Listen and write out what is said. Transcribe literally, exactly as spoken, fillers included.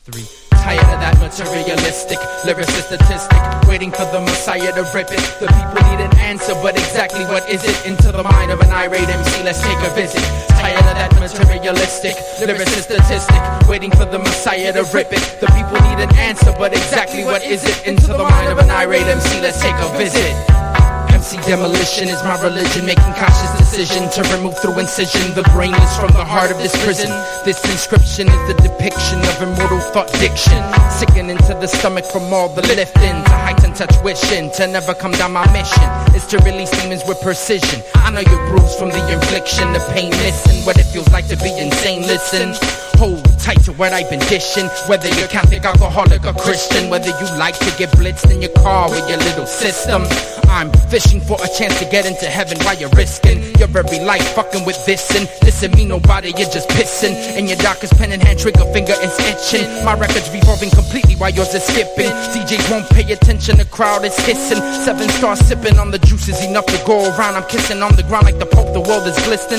three. Tired of that materialistic, lyricist statistic, waiting for the Messiah to rip it. The people need an answer, but exactly what is it? Into the mind of an irate M C, let's take a visit. Tired of that materialistic, lyricist statistic, waiting for the Messiah to rip it. The people need an answer, but exactly what is it? Into the mind of an irate M C, let's take a visit. M C demolition is my religion, making cautious decision to remove through incision the brainless from the heart of this prison. This inscription is the depiction of immortal thought diction, sickening to the stomach from all the lifting, to heighten touch wishing, to never come down. My mission is to release demons with precision. I know you're bruised from the infliction, the pain missing, what it feels like to be insane. Listen, hold tight to what I've been dishing, whether you're Catholic, alcoholic, or Christian, whether you like to get blitzed in your car with your little system. I'm fishing for a chance to get into heaven while you're risking your very life fucking with this. And listen, me nobody, you're just pissing in your darkest pen and hand, trigger finger is itching. My record's revolving completely while yours is skipping. D Js won't pay attention, the crowd is hissing. Seven stars sipping on the juices enough to go around. I'm kissing on the ground like the Pope, the world is glistening.